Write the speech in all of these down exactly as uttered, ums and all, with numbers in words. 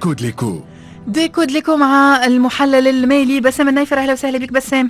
ديكود ليكو ديكود ليكو مع المحلل المالي بسام النايفر. اهلا وسهلا بك بسام.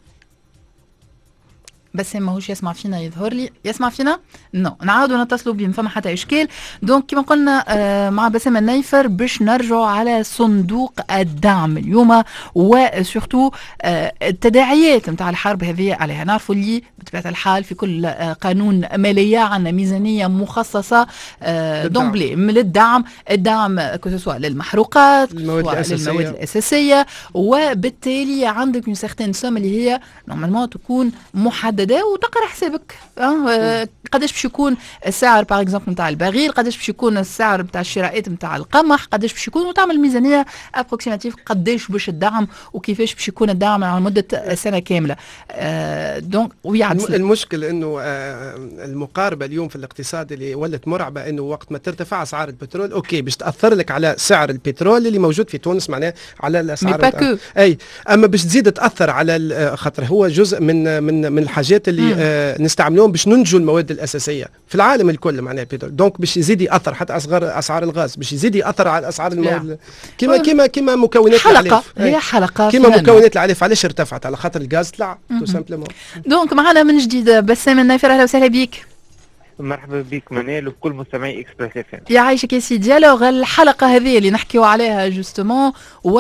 بسام ماهوش يسمع فينا، يظهر لي يسمع فينا نو نعاودوا نتصلوا بيه، ما فما حتى اشكال. دونك كما قلنا آه مع بسام النايفر باش نرجعوا على صندوق الدعم اليوم، وسورتو آه التداعيات نتاع الحرب هذه عليها. نعرفوا اللي بطبيعه الحال في كل آه قانون ماليه عندنا ميزانيه مخصصه آه دومبلي من الدعم، الدعم كسوا للمحروقات المواد الأساسية. للمواد الاساسيه، وبالتالي عندك اون سيغتين سوم اللي هي نورمالمون تكون محدده وتقرا حسابك. أه قداش باش يكون السعر باغ اكزومبل نتاع البغيل، قداش باش يكون السعر نتاع الشراءات نتاع القمح، قداش باش يكون، وتعمل ميزانيه ابروكسيماتيف قداش باش الدعم وكيفاش باش يكون الدعم على مده سنه كامله. أه دونك ويعدل المشكل انه آه المقاربه اليوم في الاقتصاد اللي ولت مرعبه، انه وقت ما ترتفع اسعار البترول اوكي باش تاثر لك على سعر البترول اللي موجود في تونس، معناه على الاسعار، اي اما باش تزيد تاثر على خاطر هو جزء من من من الحاجات اللي آه نستعملوهم باش ننتجوا المواد الاساسيه في العالم الكل، معناها بترول. دونك باش يزيد ياثر حتى اصغر اسعار الغاز، باش يزيد ياثر على اسعار المواد كما كما كما مكونات حلقه العلف. هي حلقه كما مكونات العلف علاش ارتفعت؟ على خاطر الغاز طلع تو سامبلومون. دونك معنا من جديد بسام النايفر. اهلا وسهلا بك. مرحبا بك منال وكل مستمعي اكسبريس اف ام. يعيشك يا سيدي. الوغ الحلقه هذه اللي نحكيو عليها جوستومون،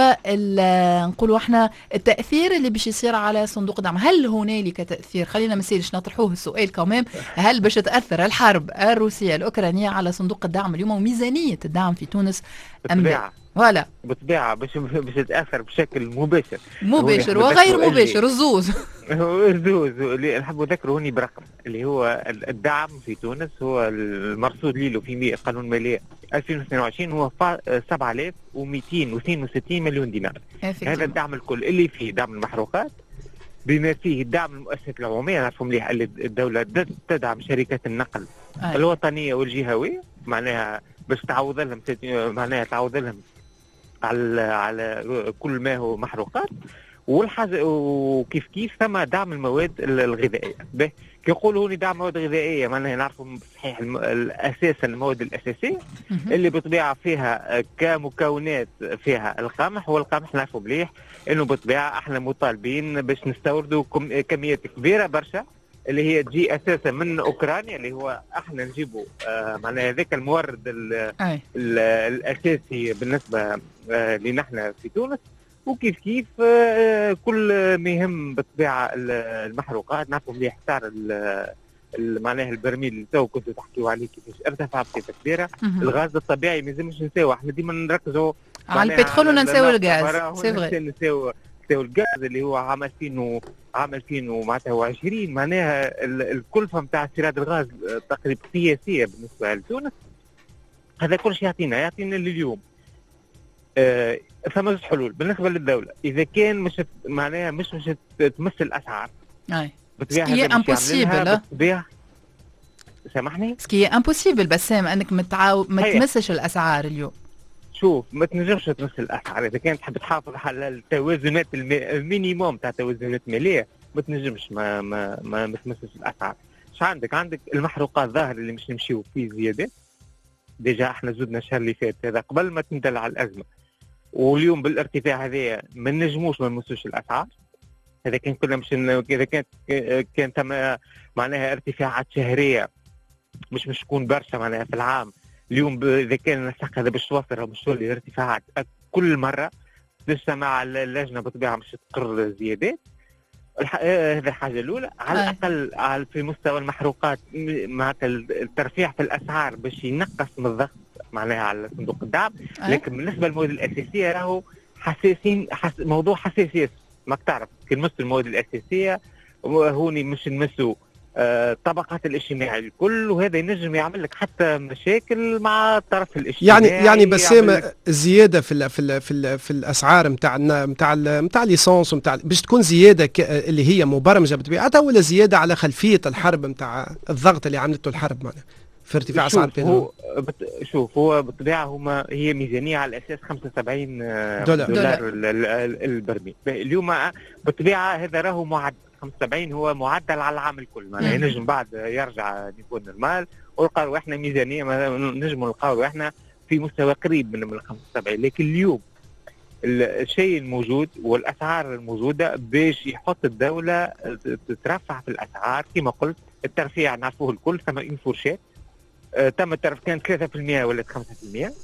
ونقولوا احنا التاثير اللي باش يصير على صندوق الدعم. هل هنالك تاثير؟ خلينا ما نسالش نطرحوه السؤال كمان. هل باش تاثر الحرب الروسيه الاوكرانيه على صندوق الدعم اليوم وميزانيه الدعم في تونس ام لا؟ ولا بالطبيعه باش باش تاثر بشكل مباشر مباشر وغير مباشر الزوز. الزوز اللي نحب نذكره هوني برقم اللي هو الدعم في تونس، هو المرصود له في قانون ماليه ألفين واثنين وعشرين هو سبعة آلاف ومئتين واثنين وستين مليون دينار. هذا الدعم الكل اللي فيه دعم المحروقات، بما فيه دعم المؤسسات العموميه. نعرفوا مليح اللي الدوله تدعم شركات النقل أي. الوطنيه والجهويه، معناها باش تعوض لهم معناها تعوض لهم على على كل ما هو محروقات. والحاجه وكيف كيف ثم دعم المواد الغذائيه. به كي يقولوا هوني دعم مواد غذائيه معناها نعرفوا صحيح الاساس المواد الاساسيه اللي بطبيعه فيها كمكونات فيها القمح، والقمح نعرفوا مليح انه بطبيعه احنا مطالبين باش نستوردوا كميات كبيره برشا اللي هي تجي اساسا من اوكرانيا، اللي هو احنا نجيبوا آه معناها هذاك المورد ال ال الاساسي بالنسبه آه لنا احنا في تونس. وكيف كيف آه كل ما يهم بالطبيعه المحروقات. نعرفوا مليح سعر معناها البرميل اللي تو كنتوا تحكيوا عليه كيفاش ارتفع بصفه كبيره. الغاز الطبيعي ما لازمش نساوي، احنا ديما نركزوا على البترول ونساوي الغاز. سي فري نساوي الغاز اللي هو عام ألفين و عام ألفين وعشرين معناها الكلفه نتاع استيراد الغاز تقريبا قياسيه بالنسبه لتونس. هذا كل شيء يعطينا يعطينا اليوم آه ثم حلول بالنسبه للدوله. اذا كان مش معناها مش مش تمس الاسعار اي بطبيعه هي امبوسيبل. بطبيعه سامحني سكي امبوسيبل بسام انك متعاو ما تمسش الاسعار اليوم. شوف ما تنجمش تمس الاسعار. اذا كانت تحب تحافظ على التوازنات المينيموم تاع توازنات ماليه ما تنجمش ما ما ما, ما تمسش الاسعار. اش عندك؟ عندك المحروقات ظاهر اللي مش نمشيو فيه زياده. ديجا احنا زدنا الشهر اللي فات هذا قبل ما تندلع الازمه، واليوم بالارتفاع هذايا ما نجموش ما نمسوش الاسعار. هذا كان كنا مش اذا كانت كان تم معناها ارتفاعات شهريه مش مش تكون برشا معناها في العام. اليوم اذا كان السق هذا باش توصل باش تولي ارتفاعات كل مره لسه مع اللجنه بطبيعه مش تقر زيادات. هذه الحاجه الاولى. على أي. الاقل على في مستوى المحروقات معناتها الترفيع في الاسعار باش ينقص من الضغط معناها على صندوق الدعم. لكن بالنسبه للمواد الاساسيه راهو حساسين حس موضوع حساسيه. ما تعرف كي نمس المواد الاساسيه هوني مش نمسوا آه طبقات الاجتماعي الكل، وهذا ينجم يعمل لك حتى مشاكل مع الطرف الاجتماعي. يعني يعني بسام الزياده في ال في ال في, ال في الاسعار نتاع نتاع نتاع الليسونس ونتاع باش تكون زياده اللي هي مبرمجه بطبيعتها، ولا زياده على خلفيه الحرب نتاع الضغط اللي عملته الحرب معنا في ارتفاع اسعار البترول؟ بت... شوف هو بالطبيعه هما هي ميزانيه على اساس خمسة وسبعين دولار, دولار البرميل. اليوم بالطبيعه هذا راهو معدل خمسة وسبعين هو معدل على العام الكل، معناها ينجم بعد يرجع يكون نورمال ونلقاو احنا ميزانيه نجموا نلقاو احنا في مستوى قريب من ال خمسة وسبعين، لكن اليوم الشيء الموجود والاسعار الموجوده باش يحط الدوله تترفع في الاسعار. كما قلت الترفيع نعرفوه الكل، ثم اون فورشيت آه تم الترفيع كان ثلاثة بالمئة ولا خمسة بالمئة.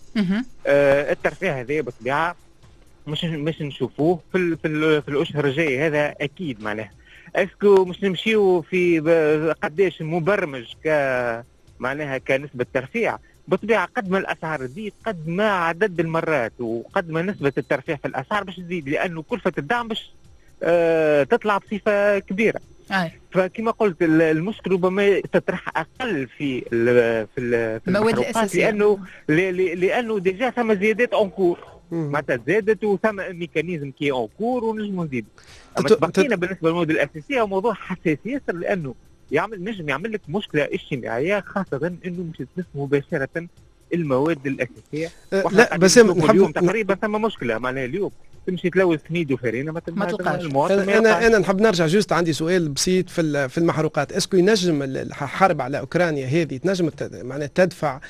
آه الترفيع هذا بالطبيعه مش مش نشوفوه في في, في الاشهر الجايه، هذا اكيد. معناها اسكو مش نمشيو في قداش مبرمج ك معناها كنسبه ترفيع؟ بالطبيعه قد ما الاسعار تزيد قد ما عدد المرات وقد ما نسبه الترفيع في الاسعار باش تزيد، لانه كلفه الدعم باش آه تطلع بصفه كبيره. أي. فكما قلت المشكل ربما تطرح اقل في ال في, ال في المواد الاساسيه، لانه لانه ديجا ثم زيادات اونكور معناتها زادت وثم ميكانيزم كي اونكور ونجموا نزيدوا. اما بقينا بالنسبه للمواد الاساسيه موضوع حساس ياسر، لانه يعمل نجم يعمل لك مشكله اجتماعيه، خاصه انه مش تنسى مباشره المواد الاساسيه. أه لا بس اليوم تقريبا ثم مشكله. معناها اليوم تمشي تلوث سميد وفرينه ما تلقاش. انا انا, أنا نحب نرجع جوست، عندي سؤال بسيط في في المحروقات. اسكو ينجم الحرب على اوكرانيا هذه تنجم معناها تدفع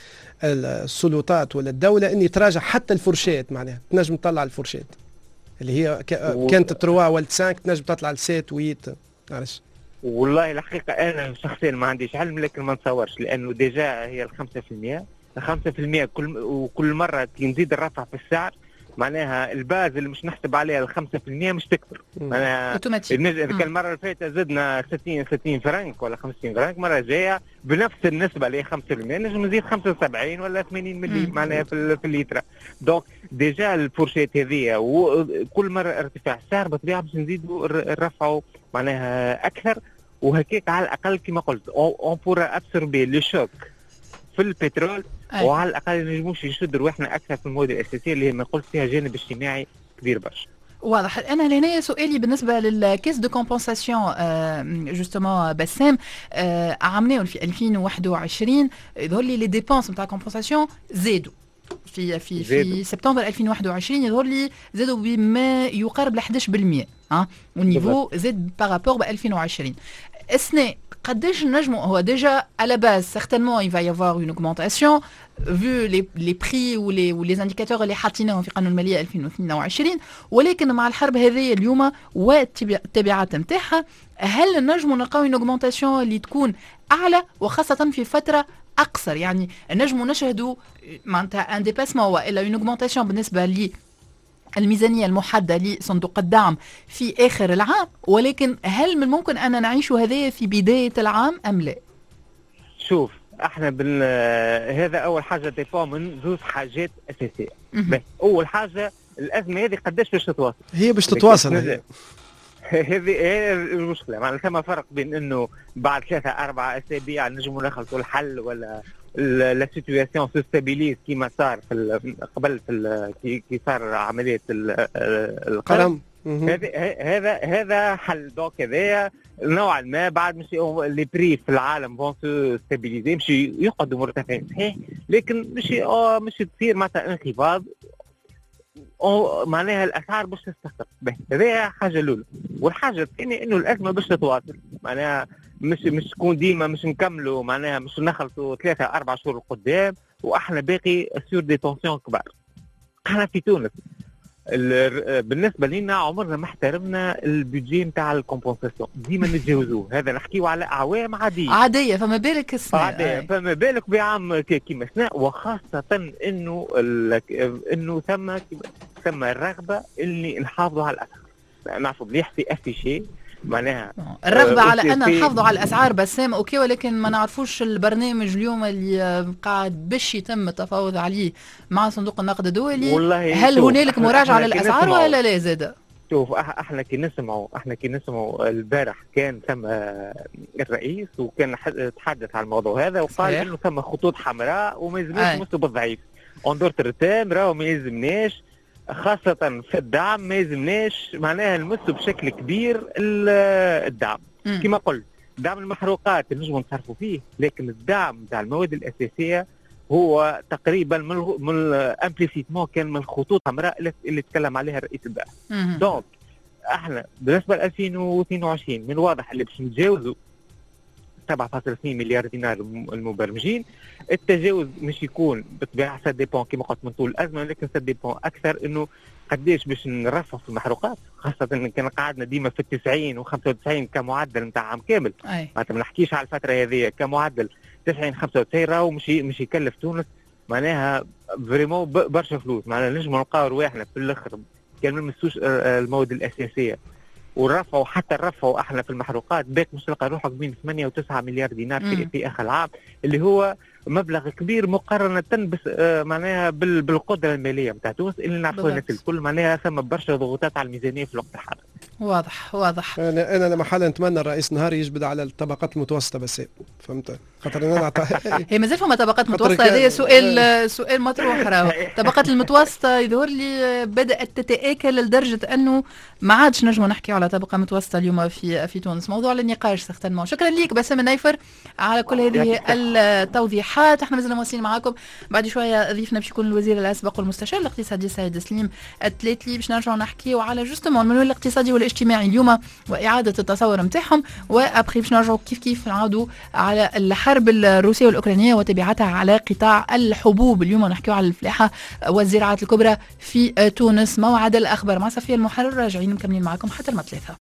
السلطات ولا الدوله اني تراجع حتى الفرشات، معناها تنجم تطلع الفرشات اللي هي كانت تروا ولا خمسة تنجم تطلع لسات ويت؟ معلش والله الحقيقه انا شخصيا ما عنديش علم، لكن ما نتصورش، لانه ديجا هي ال خمسة بالمئة خمسة بالمئة كل وكل مره نزيد الرفع في السعر، معناها الباز اللي مش نحسب عليها ال خمسة بالمئة مش تكثر. معناها اذا كان المره اللي فاتت زدنا ستين ستين فرنك ولا خمسين فرنك، المره الجايه بنفس النسبه اللي هي خمسة بالمئة نجم نزيد خمسة وسبعين ولا ثمانين ملي معناها في, في الليتره. دونك ديجا الفورشيت هذه وكل مره ارتفاع السعر بالطبيعه باش نزيدوا نرفعوا معناها اكثر، وهكاك على الاقل كما قلت اون بورا ابسوربي لو شوك في البترول. أي. وعلى الاقل ما نجموش نشد رواحنا اكثر في المواد الاساسيه اللي ما قلت فيها جانب اجتماعي كبير برشا. واضح. انا لهنا سؤالي بالنسبه للكيس دو كومبونساسيون جوستومون بسام، عملناه في ألفين وواحد وعشرين، يظهر لي لي ديبونس نتاع كومبونساسيون زادوا في في في سبتمبر ألفين وواحد وعشرين، يظهر لي زادوا بما يقارب ل إحداش بالمئة، ها والنيفو زاد بارابور ب ألفين وعشرين. السنه قداش نجموا، هو déjà à la base certainement il va y avoir une augmentation vu les les prix ou les ou les indicateurs اللي حاطينهم في قانون الماليه ألفين واثنين وعشرين، ولكن مع الحرب هذه اليوم والتبعات نتاعها هل نجموا نلقاو une augmentation اللي تكون اعلى وخاصه في فتره اقصر؟ يعني نجموا نشهدوا معناتها un dépassement والا une augmentation بالنسبه لي الميزانية المحددة لصندوق الدعم في آخر العام، ولكن هل من الممكن أن نعيش هذا في بداية العام أم لا؟ شوف احنا بال هذا أول حاجة ديفون من زوج حاجات أساسية. أول حاجة الأزمة هذه قداش باش تتواصل؟ هي باش تتواصل. هذه هي المشكلة. معناتها ثم فرق بين إنه بعد ثلاثة أربعة أسابيع نجموا نخلصوا الحل ولا لا سيتوياسيون سو ستابيليز كيما صار في قبل في كي صار عمليه القرم. هذا هذا هذا حل. دونك هذايا نوعا ما بعد مش لي بري في العالم فون سو ستابيليزي، مش يقعدوا مرتفعين صحيح، لكن مش مش تصير معناتها انخفاض معناها الاسعار باش تستقر. هذه حاجه الاولى. والحاجه الثانيه انه الازمه باش تتواصل، معناها مش مش تكون ديما مش نكملوا، معناها مش نخلصوا ثلاثه اربع شهور قدام واحنا باقي سور دي تونسيون كبار. احنا في تونس بالنسبه لنا عمرنا ما احترمنا البيدجي نتاع الكومبونساسيون، ديما نتجاوزوه. هذا نحكيو على اعوام عاديه عاديه، فما بالك السنه عاديه، فما بالك بعام كيما السنه، وخاصه انه انه ثم ثم الرغبه اللي نحافظوا على الاسعار. نعرفوا مليح في افيشي معناها الرغبه على ان نحافظوا على الاسعار بسام اوكي، ولكن ما نعرفوش البرنامج اليوم اللي قاعد باش يتم التفاوض عليه مع صندوق النقد الدولي، هل هنالك مراجعه للاسعار ولا لا زاده؟ شوف احنا كي نسمعوا احنا كي نسمعوا البارح كان ثم الرئيس وكان تحدث عن الموضوع هذا وقال انه ثم خطوط حمراء وما يلزمناش نمسوا بالضعيف. اندور ترتام راهو ما يلزمناش، خاصة في الدعم ما يلزمناش معناها نمسوا بشكل كبير الدعم. كما قلت دعم المحروقات نجموا نصرفوا فيه، لكن الدعم تاع المواد الأساسية هو تقريبا من من امبليسيتمون كان من الخطوط الحمراء اللي تكلم عليها الرئيس البارح. دونك احنا بالنسبة ل ألفين واثنين وعشرين من واضح اللي باش نتجاوزوا سبعة فاصلة اثنين مليار دينار المبرمجين. التجاوز مش يكون بالطبيعه سا ديبون كما قلت من طول الازمه، لكن سا ديبون اكثر انه قديش باش نرفع في المحروقات، خاصه ان كان قعدنا ديما في التسعين وخمسة وتسعين كمعدل نتاع عام كامل. معناتها ما نحكيش على الفتره هذه كمعدل تسعين خمسة وتسعين راهو مش مش يكلف تونس معناها فريمون برشا فلوس. معناها نجم نلقاو رواحنا في الاخر كان ما نمسوش المواد الاساسيه ورفعوا حتى رفعوا احنا في المحروقات باك مش نلقى روحك بين ثمانية وتسعة مليار دينار في, في اخر العام، اللي هو مبلغ كبير مقارنه بس آه معناها بالقدره الماليه نتاع تونس اللي نعرفوها الناس الكل. معناها ثم برشا ضغوطات على الميزانيه في الوقت الحالي. واضح واضح. انا انا لما حالا نتمنى الرئيس نهاري يجبد على الطبقات المتوسطه بس، فهمت؟ خاطر انا نعطي هي مازال فما طبقات متوسطه، هذا سؤال سؤال مطروح راهو. الطبقات المتوسطه يظهر لي بدات تتآكل لدرجه انه ما عادش نجموا نحكي على طبقه متوسطه اليوم في في تونس. موضوع للنقاش سختنمو. شكرا ليك بسام النيفر على كل هذه التوضيحات. احنا مازلنا مواصلين معاكم، بعد شويه ضيفنا باش يكون الوزير الاسبق والمستشار الاقتصادي سعيد سليم التلاتلي باش نرجعوا نحكيوا على جوستومون المنوال الاقتصادي والاجتماعي اليوم واعاده التصور نتاعهم، وابخي باش نرجعوا كيف كيف نعاودوا على الحرب الروسيه والاوكرانيه وتبعاتها على قطاع الحبوب. اليوم نحكيوا على الفلاحه والزراعات الكبرى في تونس. موعد الاخبار مع صفيه المحرر، راجعين مكملين معكم حتى المثلاثه.